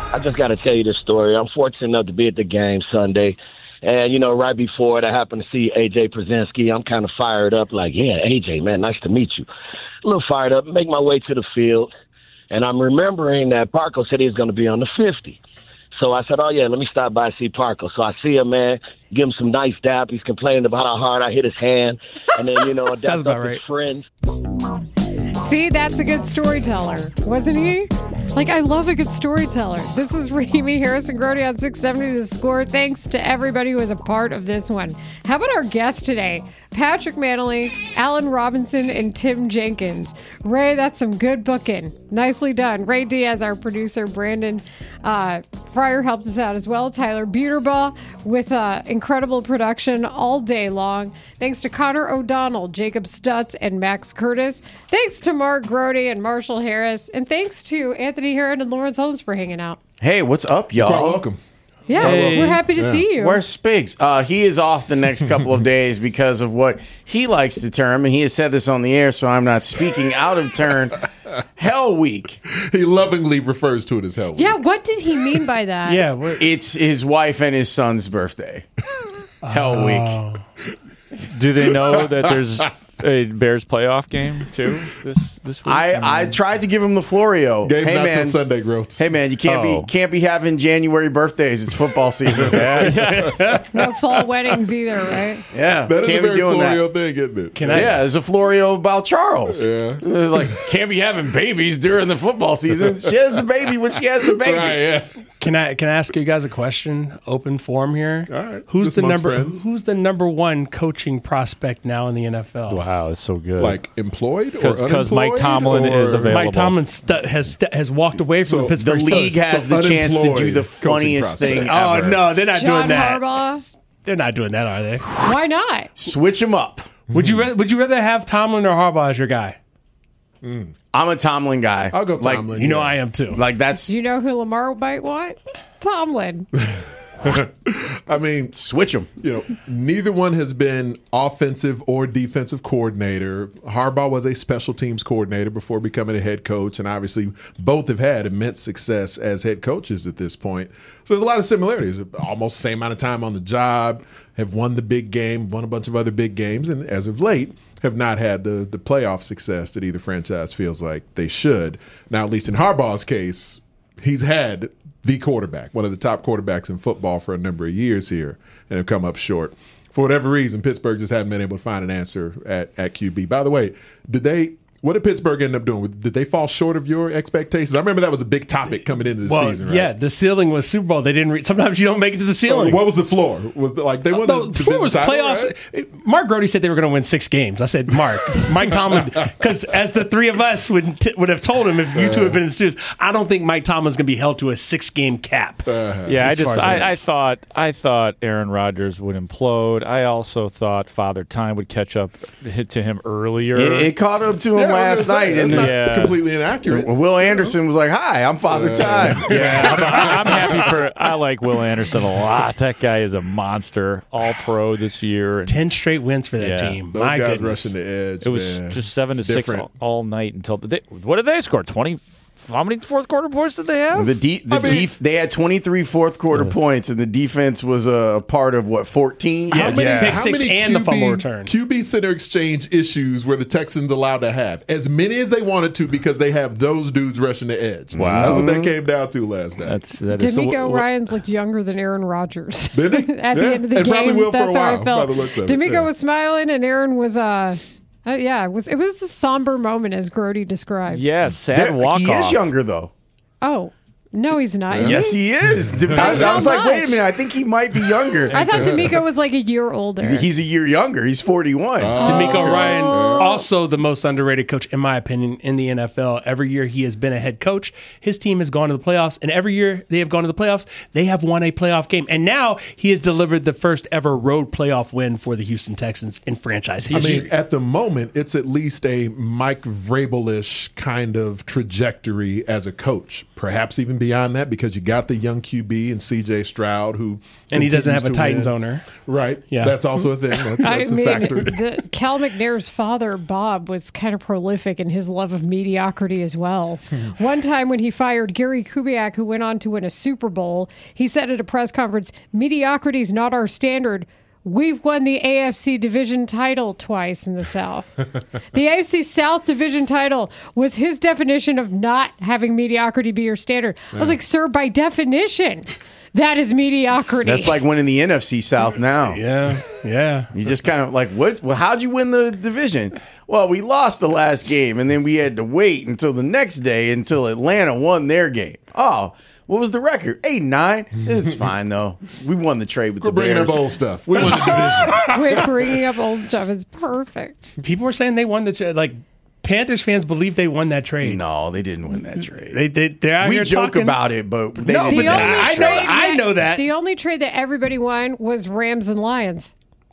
I just got to tell you this story. I'm fortunate enough to be at the game Sunday. And, right before it, I happened to see A.J. Przinsky. I'm kind of fired up, like, yeah, A.J., man, nice to meet you. A little fired up, make my way to the field. And I'm remembering that Parko said he was going to be on the 50. So I said, oh, yeah, let me stop by and see Parko. So I see him, man, give him some nice dap. He's complaining about how hard I hit his hand. And then, that's up his friends. See, that's a good storyteller, wasn't he? Like, I love a good storyteller. This is Remy Harrison Grody on 670 The Score. Thanks to everybody who was a part of this one. How about our guest today? Patrick Manley, Alan Robinson, and Tim Jenkins. Ray, that's some good booking. Nicely done. Ray Diaz, our producer. Brandon Fryer helped us out as well. Tyler Buterbaugh with incredible production all day long. Thanks to Connor O'Donnell, Jacob Stutz, and Max Curtis. Thanks to Mark Grody and Marshall Harris. And thanks to Anthony Herron and Lawrence Holmes for hanging out. Hey, what's up, y'all? You're welcome. Yeah, we're happy to see you. Where's Spigs? He is off the next couple of days because of what he likes to term, and he has said this on the air, so I'm not speaking out of turn, Hell Week. He lovingly refers to it as Hell Week. Yeah, what did he mean by that? Yeah, it's his wife and his son's birthday. Hell Week. Do they know that there's a Bears playoff game too this week? I tried to give him the Florio. Game's not till Sunday, Groats. Hey man, you can't be having January birthdays. It's football season. No fall weddings either, right? Yeah, that is can't a very be doing Florio that. thing, isn't it? There's a Florio about Charles. Yeah, like can't be having babies during the football season. She has the baby when she has the baby. Right, yeah. Can I ask you guys a question? Open forum here. All right. Who's the number one coaching prospect now in the NFL? Wow, it's so good. Like employed or because Mike Tomlin is available. Mike Tomlin has walked away from the Pittsburgh The league has the chance to do the funniest thing ever. Oh no, they're not doing that. Harbaugh? They're not doing that, are they? Why not? Switch them up. Would you rather have Tomlin or Harbaugh as your guy? I'm a Tomlin guy. I'll go Tomlin. I am too. Like that's. You know who Lamar might want? Tomlin. I mean, switch them. Neither one has been offensive or defensive coordinator. Harbaugh was a special teams coordinator before becoming a head coach, and obviously both have had immense success as head coaches at this point. So there's a lot of similarities. Almost the same amount of time on the job, have won the big game, won a bunch of other big games, and as of late have not had the playoff success that either franchise feels like they should. Now, at least in Harbaugh's case, he's had the quarterback, one of the top quarterbacks in football for a number of years here, and have come up short. For whatever reason, Pittsburgh just hadn't been able to find an answer at QB. By the way, what did Pittsburgh end up doing? Did they fall short of your expectations? I remember that was a big topic coming into the season, right? Yeah, the ceiling was Super Bowl. They didn't. Sometimes you don't make it to the ceiling. What was the floor? Was they won the floor was the playoffs? Right? Mark Grody said they were going to win 6 games. I said, Mike Tomlin, because as the three of us would have told him if you two had been in the studios, I don't think Mike Tomlin's going to be held to a 6-game cap. I thought Aaron Rodgers would implode. I also thought Father Time would catch up to him earlier. It caught up to him last night. That's not completely inaccurate. Will Anderson was like, "Hi, I'm Father Time." I'm happy I like Will Anderson a lot. That guy is a monster. All pro this year. 10 straight wins for that team. Those My guys goodness. rushing the edge. It was just 7-6 all night until what did they score? 20. How many fourth quarter points did they have? They had 23 fourth quarter points, and the defense was a part of 14. How many pick six and the fumble return? QB center exchange issues were the Texans allowed to have as many as they wanted to because they have those dudes rushing the edge. Wow, that's what that came down to last night. D'Amico Ryans looked younger than Aaron Rodgers. Did he? At the end of the game, probably will that's for a how while, I felt. by the looks of it. D'Amico was smiling, and Aaron was. It was a somber moment, as Grody described. Yeah, sad walk-off. He is younger, though. Oh, no, he's not. Yes, he is. I was like, wait a minute. I think he might be younger. I thought D'Amico was like a year older. He's a year younger. He's 41. D'Amico Ryan, also the most underrated coach, in my opinion, in the NFL. Every year he has been a head coach. His team has gone to the playoffs, and every year they have gone to the playoffs, they have won a playoff game. And now he has delivered the first ever road playoff win for the Houston Texans in franchise history. I mean, at the moment, it's at least a Mike Vrabel-ish kind of trajectory as a coach, perhaps even even beyond that because you got the young QB and C.J. Stroud who and he doesn't have a continues to Titans win. owner. Right. Yeah. That's also a thing. That's a factor. Cal McNair's father, Bob, was kind of prolific in his love of mediocrity as well. One time when he fired Gary Kubiak, who went on to win a Super Bowl, he said at a press conference, "Mediocrity is not our standard. We've won the AFC division title twice in the South." The AFC South division title was his definition of not having mediocrity be your standard. I was like, sir, by definition, that is mediocrity. That's like winning the NFC South now. Yeah. You just kind of like, what? Well, how'd you win the division? Well, we lost the last game, and then we had to wait until the next day until Atlanta won their game. Oh, what was the record? 8-9. It's fine though. We won the trade with We're the bringing Bears. up old stuff. We won the division. Quit bringing up old stuff is perfect. People were saying they won the trade. Like, Panthers fans believe they won that trade. No, they didn't win that trade. They're out We here joke talking about it, but they No, didn't. but win that trade. I know that. The only trade that everybody won was Rams and Lions.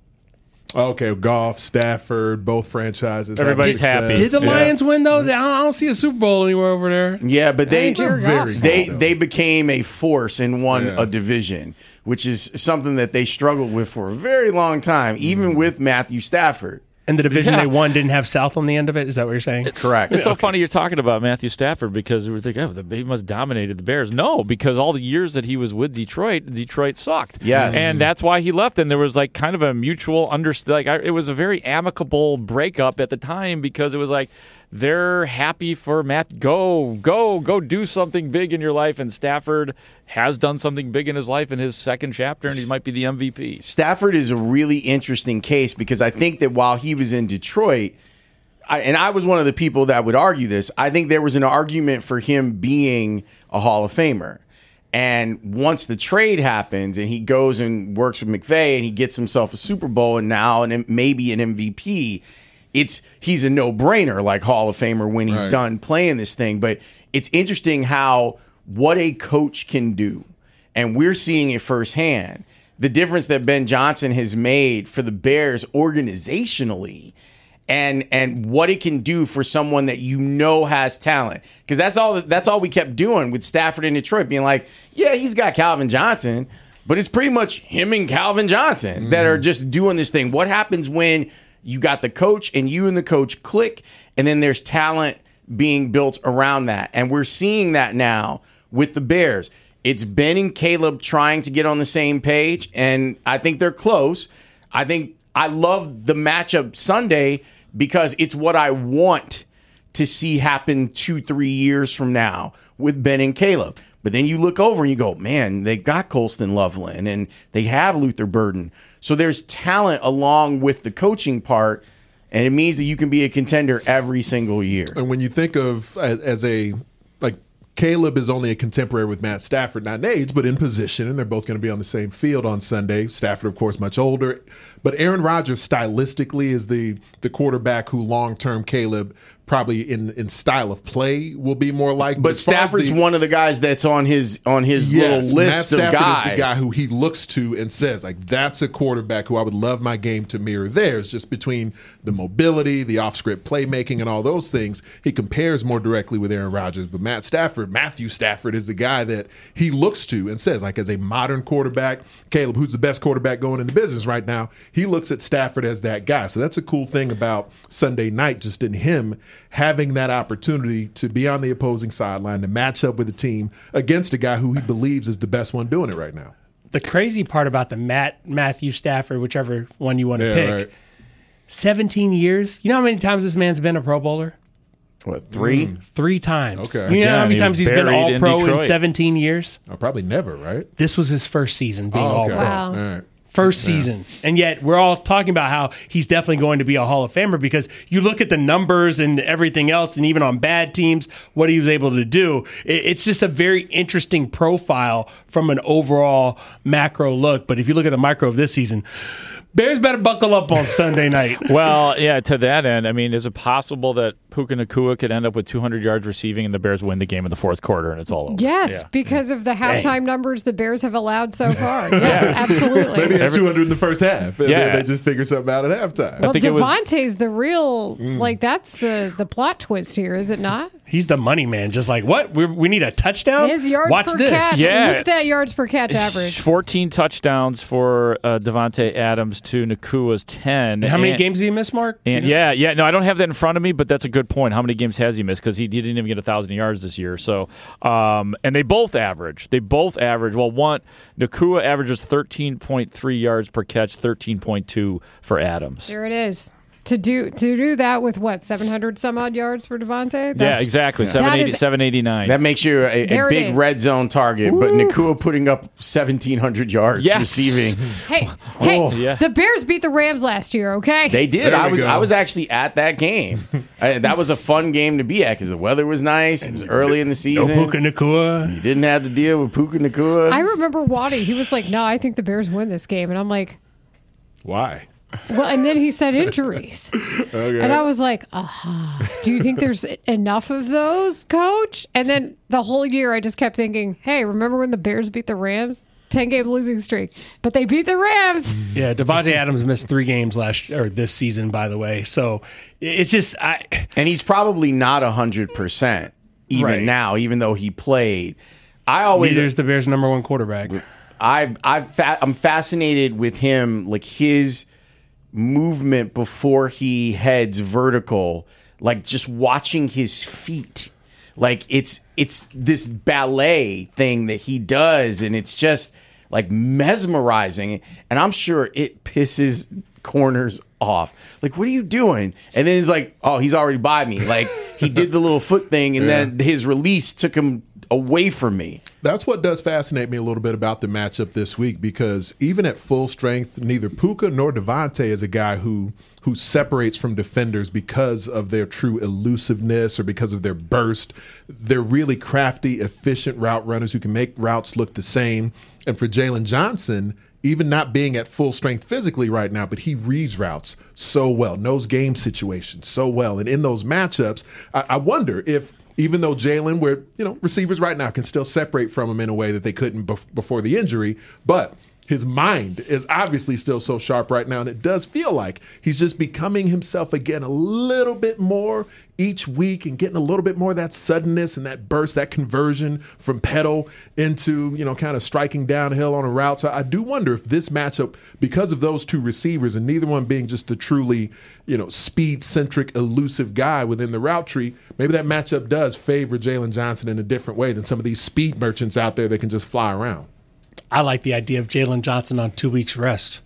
Okay, Goff, Stafford, both franchises. having Everybody's success. happy. Did the Lions win though? I don't see a Super Bowl anywhere over there. Yeah, but Jared Goff. they became a force and won Yeah. a division, which is something that they struggled with for a very long time, even with Matthew Stafford. And the division Yeah. they won didn't have South on the end of it. Is that what you're saying? Correct. It's so funny you're talking about Matthew Stafford because we were thinking, he must have dominated the Bears. No, because all the years that he was with Detroit sucked. Yes. And that's why he left. And there was like kind of a mutual it was a very amicable breakup at the time because it was like, they're happy for Matt. Go do something big in your life. And Stafford has done something big in his life in his second chapter, and he might be the MVP. Stafford is a really interesting case because I think that while he was in Detroit, and I was one of the people that would argue this, I think there was an argument for him being a Hall of Famer. And once the trade happens and he goes and works with McVay and he gets himself a Super Bowl and now maybe an MVP, he's a no-brainer like Hall of Famer when he's done playing this thing. But it's interesting how what a coach can do, and we're seeing it firsthand, the difference that Ben Johnson has made for the Bears organizationally and what it can do for someone that you know has talent. Because that's all we kept doing with Stafford in Detroit, being like, yeah, he's got Calvin Johnson, but it's pretty much him and Calvin Johnson that are just doing this thing. What happens when you got the coach and you and the coach click, and then there's talent being built around that? And we're seeing that now with the Bears. It's Ben and Caleb trying to get on the same page, and I think they're close. I love the matchup Sunday because it's what I want to see happen 2-3 years from now with Ben and Caleb. But then you look over and you go, man, they got Colston Loveland and they have Luther Burden. So there's talent along with the coaching part, and it means that you can be a contender every single year. And when you think of Caleb is only a contemporary with Matt Stafford, not in age, but in position, and they're both going to be on the same field on Sunday. Stafford, of course, much older. But Aaron Rodgers stylistically is the quarterback who long-term Caleb probably in style of play will be more like. But Stafford's one of the guys that's on his little list Matt of Stafford guys. is the guy who he looks to and says, like, that's a quarterback who I would love my game to mirror theirs. Just between the mobility, the off-script playmaking, and all those things, he compares more directly with Aaron Rodgers. But Matthew Stafford is the guy that he looks to and says, like, as a modern quarterback, Caleb, who's the best quarterback going in the business right now, he looks at Stafford as that guy. So that's a cool thing about Sunday night, just in him having that opportunity to be on the opposing sideline, to match up with a team against a guy who he believes is the best one doing it right now. The crazy part about the Matthew Stafford, whichever one you want to pick, right. 17 years. You know how many times this man's been a Pro Bowler? What, 3? 3 times. Okay. You know how many Again, times he's he's been buried in All-Pro in Detroit. 17 years? Oh, probably never, right? This was his first season being Oh, okay. All-Pro. Wow. All right. First season. And yet we're all talking about how he's definitely going to be a Hall of Famer because you look at the numbers and everything else, and even on bad teams, what he was able to do. It's just a very interesting profile from an overall macro look. But if you look at the micro of this season, Bears better buckle up on Sunday night. Well, yeah, to that end, I mean, is it possible that Puka Nacua could end up with 200 yards receiving and the Bears win the game in the fourth quarter and it's all over? Yes, because of the halftime numbers the Bears have allowed so far. Yes, absolutely. Maybe it's 200 in the first half, and Yeah. then they just figure something out at halftime. Well, think it was- Devontae's the real, that's the plot twist here, is it not? He's the money man. Just like, what? We need a touchdown? His yards Watch per this. catch. Yeah. Look at that yards per catch average. 14 touchdowns for Devontae Adams to Nakua's 10. And how many games did he miss, Mark? And no, I don't have that in front of me, but that's a good point. How many games has he missed? Because he didn't even get 1,000 yards this year. So, and they both average. Well, Nacua averages 13.3 yards per catch, 13.2 for Adams. There it is. To do that with what, 700 some odd yards for Devontae? Yeah, exactly. 789. That makes you a There it big is. red zone target, but Nacua putting up 1,700 yards Yes. receiving. Hey, yeah. the Bears beat the Rams last year, okay? They did. There we go. I was actually at that game. That was a fun game to be at because the weather was nice. It was early in the No season. Puka Nacua. You didn't have to deal with Puka Nacua. I remember Waddy. He was like, no, I think the Bears win this game. And I'm like, Why? well, and then he said injuries. Okay. And I was like, do you think there's enough of those, coach? And then the whole year I just kept thinking, hey, remember when the Bears beat the Rams? 10-game losing streak. But they beat the Rams. Yeah, Devontae Adams missed 3 games this season, by the way. So it's just And he's probably not 100% even Right. now, even though he played. I always neither is the Bears' number 1 quarterback. I'm fascinated with him, like his movement before he heads vertical, like just watching his feet. Like it's this ballet thing that he does, and it's just like mesmerizing. And I'm sure it pisses corners off. Like, what are you doing? And then he's like, oh, he's already by me. Like he did the little foot thing, and then his release took him away from me. That's what does fascinate me a little bit about the matchup this week, because even at full strength, neither Puka nor Devontae is a guy who separates from defenders because of their true elusiveness or because of their burst. They're really crafty, efficient route runners who can make routes look the same. And for Jalen Johnson, even not being at full strength physically right now, but he reads routes so well, knows game situations so well. And in those matchups, I wonder if, even though Jalen, where receivers right now can still separate from him in a way that they couldn't before the injury, but his mind is obviously still so sharp right now, and it does feel like he's just becoming himself again a little bit more each week and getting a little bit more of that suddenness and that burst, that conversion from pedal into, kind of striking downhill on a route. So I do wonder if this matchup, because of those two receivers and neither one being just the truly, speed-centric, elusive guy within the route tree, maybe that matchup does favor Jalen Johnson in a different way than some of these speed merchants out there that can just fly around. I like the idea of Jalen Johnson on 2 weeks rest.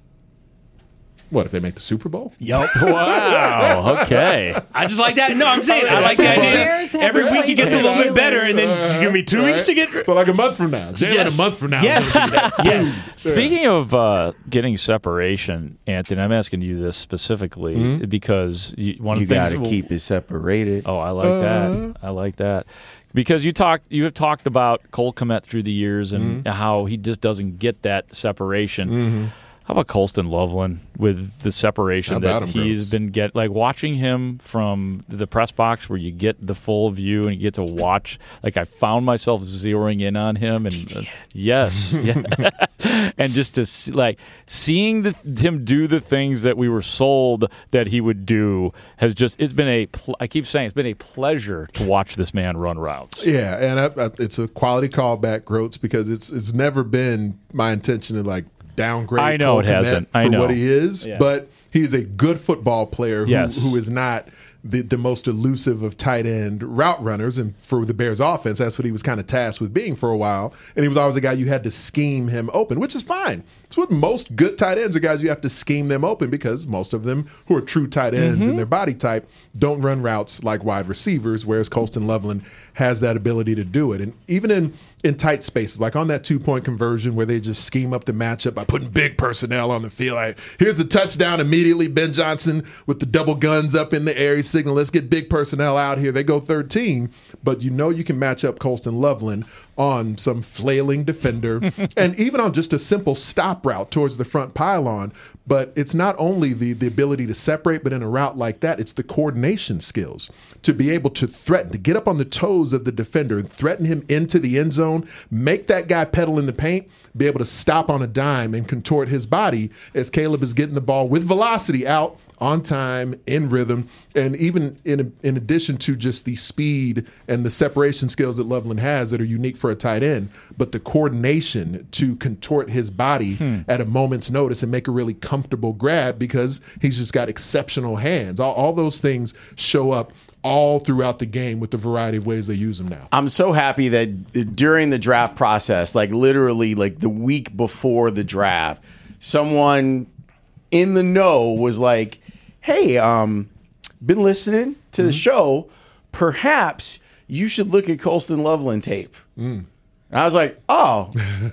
What, if they make the Super Bowl? Yup. Wow. Okay. I just like that. No, I'm saying I like the Bears idea. have Every week he gets a little bit Steelers. better, and then you give me 2 weeks to get. So like a month from now. Jalen Yes. a month from now. Yes. Yes. Speaking of getting separation, Anthony, I'm asking you this specifically because one You of the got things to keep it separated. Oh, I like that. I like that. Because you have talked about Cole Kmet through the years and how he just doesn't get that separation. How about Colston Loveland with the separation How about that him, he's Bruce? been like watching him from the press box where you get the full view and you get to watch. Like I found myself zeroing in on him and yes, yeah. And just to seeing him do the things that we were sold that he would do it's been I keep saying it's been a pleasure to watch this man run routes. Yeah, and it's a quality callback, Groats, because it's never been my intention to downgrade I know Cole it hasn't. Kmet I for know. what he is, Yeah. but he's a good football player Yes. who is not the most elusive of tight end route runners. And for the Bears offense, that's what he was kind of tasked with being for a while. And he was always a guy you had to scheme him open, which is fine. It's what most good tight ends are, guys. You have to scheme them open because most of them who are true tight ends in their body type don't run routes like wide receivers, whereas Colston Loveland has that ability to do it. And even in tight spaces, like on that 2-point conversion where they just scheme up the matchup by putting big personnel on the field. Like, here's the touchdown immediately. Ben Johnson with the double guns up in the air. He signal, let's get big personnel out here. They go 13, but you can match up Colston Loveland on some flailing defender and even on just a simple stop route towards the front pylon. But it's not only the ability to separate, but in a route like that, it's the coordination skills to be able to threaten, to get up on the toes of the defender and threaten him into the end zone, make that guy pedal in the paint, be able to stop on a dime and contort his body as Caleb is getting the ball with velocity out on time, in rhythm, and even in addition to just the speed and the separation skills that Loveland has that are unique for a tight end, but the coordination to contort his body at a moment's notice and make a really comfortable grab because he's just got exceptional hands. All those things show up all throughout the game with the variety of ways they use them now. I'm so happy that during the draft process, like literally like the week before the draft, someone in the know was like, hey, been listening to the show. Perhaps you should look at Colston Loveland tape. And I was like, oh,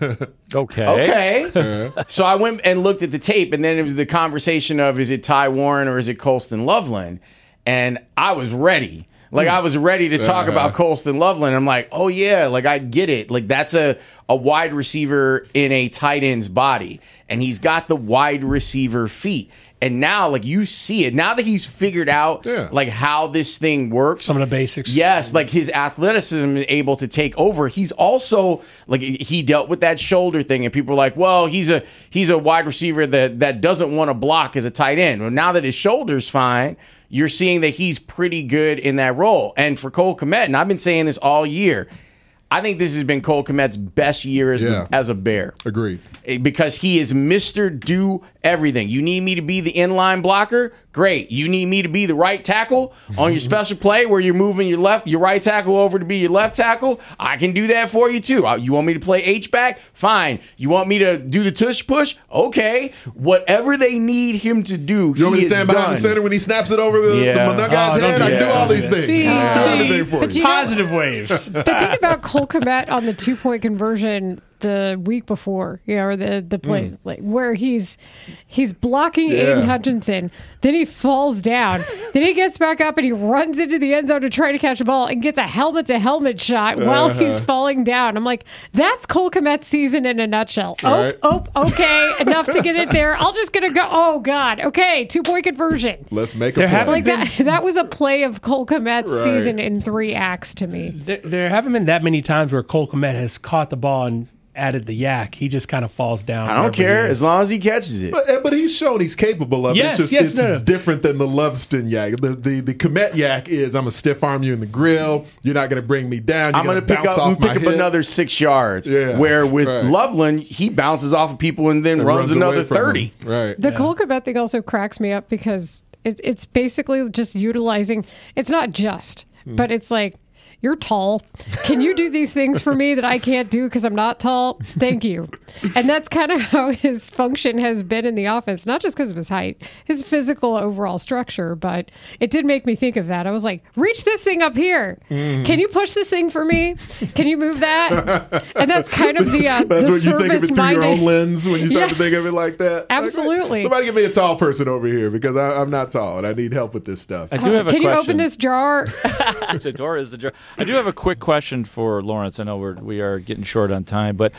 okay. So I went and looked at the tape, and then it was the conversation of, is it Ty Warren or is it Colston Loveland? And I was ready. Like, I was ready to talk about Colston Loveland. I'm like, oh, yeah, like, I get it. Like, that's a wide receiver in a tight end's body. And he's got the wide receiver feet. And now, like, you see it. Now that he's figured out, like, how this thing works. Some of the basics. Yes, like, his athleticism is able to take over. He's also, like, he dealt with that shoulder thing. And people are like, well, he's a wide receiver that doesn't want to block as a tight end. Well, now that his shoulder's fine, you're seeing that he's pretty good in that role. And for Cole Kmet, and I've been saying this all year, I think this has been Cole Kmet's best year as a Bear. Agreed. Because he is Mr. Do Everything. You need me to be the inline blocker? Great. You need me to be the right tackle on your special play where you're moving your right tackle over to be your left tackle? I can do that for you too. You want me to play H-back? Fine. You want me to do the tush push? Okay. Whatever they need him to do, you want me to stand behind the center when he snaps it over the guy's head? I can do all these things. Everything for you. Positive waves. But think about Cole Kmet on the 2-point conversion the week before, or the play, like, where he's blocking Aiden Hutchinson, then he falls down, then he gets back up and he runs into the end zone to try to catch a ball and gets a helmet-to-helmet shot while he's falling down. I'm like, that's Cole Kmet's season in a nutshell. Right. Okay, enough to get it there. I'm just gonna go. Oh God, okay, 2-point conversion. Let's make a play. Like that was a play of Cole Kmet's season in 3 acts to me. There haven't been that many times where Cole Kmet has caught the ball and added the yak. He just kind of falls down. I don't care as long as he catches it. But he's shown he's capable of it. It's different than the Loveland yak. The Kmet yak is, I'm going to stiff arm you in the grill. You're not going to bring me down. I'm going to pick up another 6 yards. Yeah, where with Loveland, he bounces off of people and then runs another 30. Right. The Cole Kmet thing also cracks me up because it's basically just utilizing. It's not just, but it's like, you're tall. Can you do these things for me that I can't do because I'm not tall? Thank you. And that's kind of how his function has been in the offense, not just because of his height, his physical overall structure, but it did make me think of that. I was like, reach this thing up here. Can you push this thing for me? Can you move that? And that's kind of the that's the what you think of it through your own lens when you start to think of it like that. Absolutely. Like, somebody give me a tall person over here because I'm not tall and I need help with this stuff. I do have a question. Can you open this jar? The door is the jar. I do have a quick question for Lawrence. I know we are getting short on time, but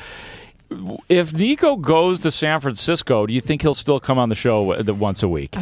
if Nico goes to San Francisco, do you think he'll still come on the show once a week?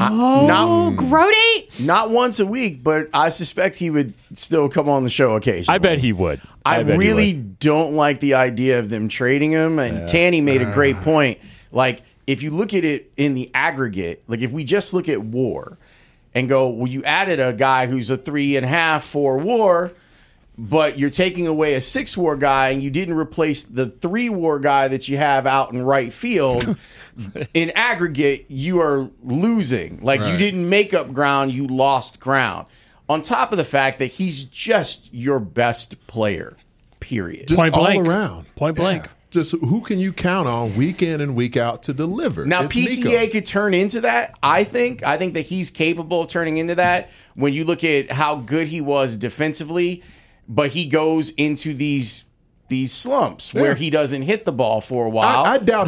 Grody! Not once a week, but I suspect he would still come on the show occasionally. I bet he would. I really don't like the idea of them trading him. And Tanny made a great point. Like, if you look at it in the aggregate, like if we just look at WAR and go, well, you added a guy who's a 3.5 for WAR, but you're taking away a 6 WAR guy and you didn't replace the 3 WAR guy that you have out in right field. In aggregate, you are losing. Like, you didn't make up ground, you lost ground. On top of the fact that he's just your best player, period. Just Point blank. all around. Point blank. Just who can you count on week in and week out to deliver? Now, it's PCA Nico. could turn into that, I think. I think that he's capable of turning into that. When you look at how good he was defensively, but he goes into these slumps where he doesn't hit the ball for a while. I doubt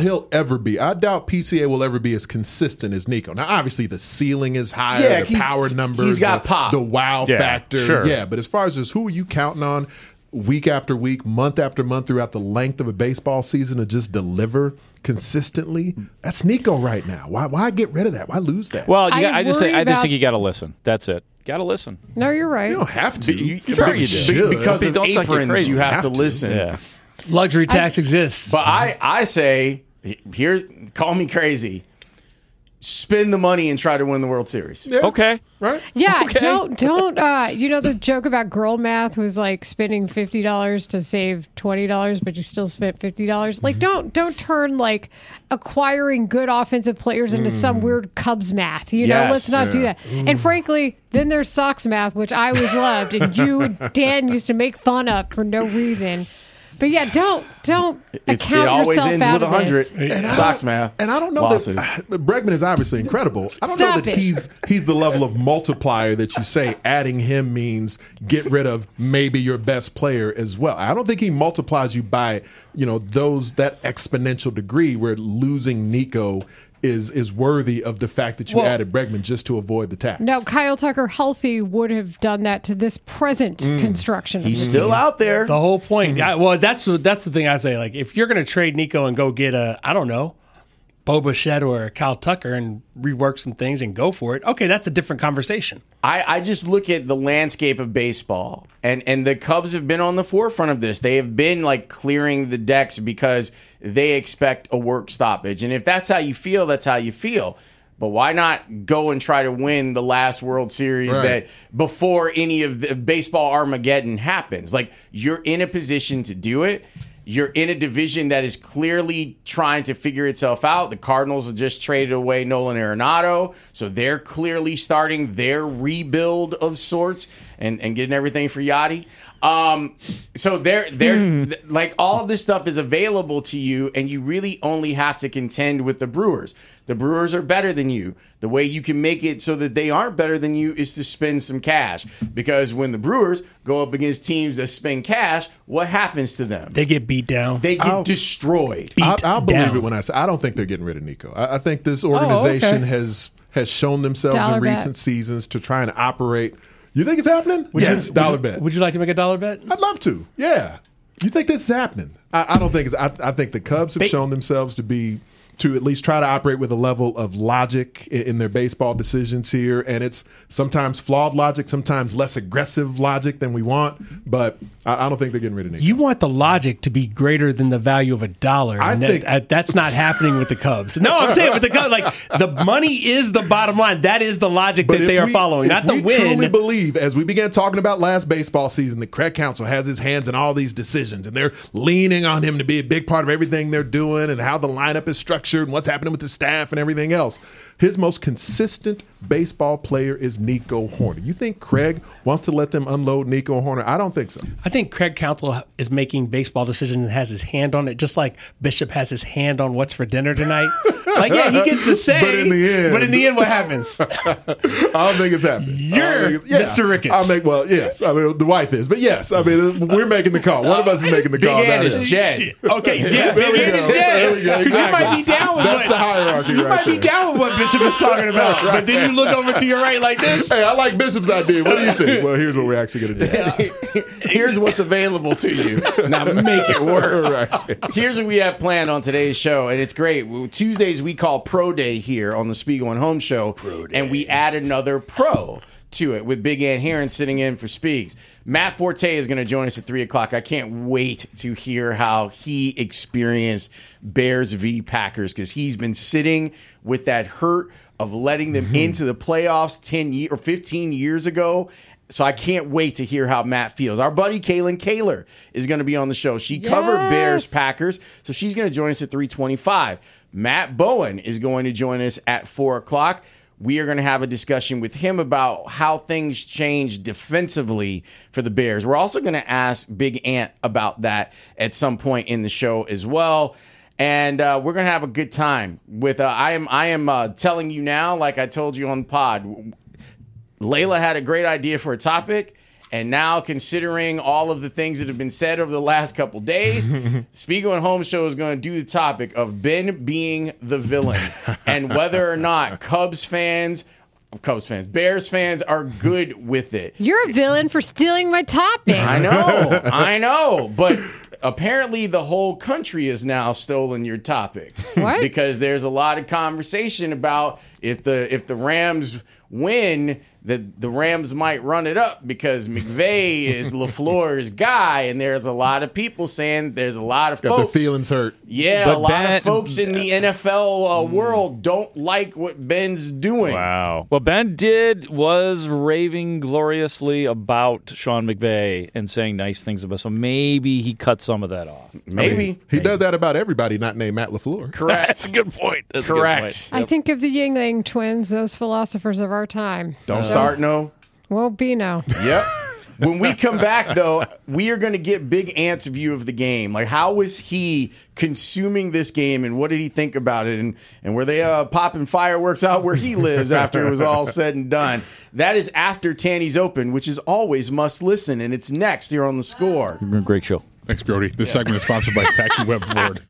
PCA will ever be as consistent as Nico. Now, obviously, the ceiling is higher, the power numbers, he's got pop, the wow factor. Sure. Yeah, but as far as just who are you counting on week after week, month after month, throughout the length of a baseball season to just deliver consistently, that's Nico right now. Why get rid of that? Why lose that? Well, I just think you got to listen. That's it. Got to listen. No, you're right. You don't have to. Sure you do. Because of Don't suck it aprons, crazy. you have to listen. Yeah. Luxury tax exists. But I say, call me crazy. Spend the money and try to win the World Series. Yeah. Okay. Right? Yeah, Okay. don't the joke about girl math was like spending $50 to save $20, but you still spent $50. Like don't turn like acquiring good offensive players into some weird Cubs math. You know, let's not do that. And frankly, then there's Sox math, which I always loved, and you and Dan used to make fun of for no reason. But yeah, don't account it always yourself ends out with of 100. this. Sox math. And I don't know losses. that Bregman is obviously incredible. I don't Stop know that it. he's the level of multiplier that you say adding him means get rid of maybe your best player as well. I don't think he multiplies you by, that exponential degree where losing Nico is worthy of the fact that you added Bregman just to avoid the tax. No, Kyle Tucker healthy would have done that to this present construction. He's still out there. The whole point. That's the thing I say. Like, if you're going to trade Nico and go get Bo Bichette or Kyle Tucker and rework some things and go for it, okay, that's a different conversation. I just look at the landscape of baseball, and the Cubs have been on the forefront of this. They have been like clearing the decks because they expect a work stoppage. And if that's how you feel, that's how you feel. But why not go and try to win the last World Series that before any of the baseball Armageddon happens? Like, you're in a position to do it. You're in a division that is clearly trying to figure itself out. The Cardinals have just traded away Nolan Arenado, so they're clearly starting their rebuild of sorts and getting everything for Yachty. So they're like, all of this stuff is available to you, and you really only have to contend with the Brewers. The Brewers are better than you. The way you can make it so that they aren't better than you is to spend some cash. Because when the Brewers go up against teams that spend cash, what happens to them? They get beat down. They get destroyed. I'll believe down. it when I say I don't think they're getting rid of Nico. I think this organization has shown themselves Dollar in bet. recent seasons to try and operate. You think it's happening? Yes, dollar bet. Would you like to make a dollar bet? I'd love to. Yeah. You think this is happening? I don't think it's. I think the Cubs have shown themselves to at least try to operate with a level of logic in their baseball decisions here. And it's sometimes flawed logic, sometimes less aggressive logic than we want. But I don't think they're getting rid of Nico. You want the logic to be greater than the value of $1. I And think- that's not happening with the Cubs. No, I'm saying with the Cubs, like, the money is the bottom line. That is the logic that if they are we- following, not if the we win. truly believe, as we began talking about last baseball season, the Craig Council has his hands in all these decisions, and they're leaning on him to be a big part of everything they're doing and how the lineup is structured and what's happening with the staff and everything else. His most consistent baseball player is Nico Hoerner. You think Craig wants to let them unload Nico Hoerner? I don't think so. I think Craig Counsell is making baseball decisions and has his hand on it, just like Bishop has his hand on what's for dinner tonight. Like, yeah, he gets to say, But in the end- what happens? I don't think it's happening. You're Mr. Ricketts. Yes. I mean, the wife is, but yes. I mean, we're making the call. One of us is making the call. Big Ant That is Jed. Okay, yeah, There we Big Ant go. is dead. There we go. 'Cause you Exactly. might be down with That's the hierarchy You right might be there. down with what Bishop is talking about, but then you look over to your right like this. Hey, I like Bishop's idea. What do you think? Well, here's what we're actually going to do. Here's what's available to you. Now make it work. Right. Here's what we have planned on today's show, and it's great. Tuesdays we call Pro Day here on the Spiegel and Home Show, and we add another pro to it with Big Ant Heron sitting in for Spiegs. Matt Forte is going to join us at 3 o'clock. I can't wait to hear how he experienced Bears v. Packers, because he's been sitting with that hurt of letting them into the playoffs 10 or 15 years ago. So I can't wait to hear how Matt feels. Our buddy Kaylin Kaler is going to be on the show. She covered Bears Packers, so she's going to join us at 3:25. Matt Bowen is going to join us at 4 o'clock. We are going to have a discussion with him about how things change defensively for the Bears. We're also going to ask Big Ant about that at some point in the show as well. And we're going to have a good time with I am telling you now, like I told you on the pod, Layla had a great idea for a topic, And now, considering all of the things that have been said over the last couple days, Spiegel and Holmes Show is going to do the topic of Ben being the villain and whether or not Bears fans are good with it. You're a villain for stealing my topic. I know. But apparently the whole country has now stolen your topic. What? Because there's a lot of conversation about if the Rams win, that the Rams might run it up because McVay is LaFleur's guy, and there's a lot of people saying there's a lot of Got folks. the feelings hurt. Yeah, But a lot of folks in the NFL world don't like what Ben's doing. Wow. Well, Ben was raving gloriously about Sean McVay and saying nice things about. So maybe he cut some of that off. Maybe. He does that about everybody not named Matt LaFleur. Correct. That's a good point. That's a good Correct. point. I think of the Yingling twins, those philosophers of our time. Don't start, no. Won't be now. Yep. When we come back, though, we are going to get Big Ant's view of the game. Like, how was he consuming this game, and what did he think about it? And were they popping fireworks out where he lives after it was all said and done? That is after Tanny's Open, which is always must listen, and it's next here on The Score. Great show. Thanks, Brody. This segment is sponsored by Packy Web Ford.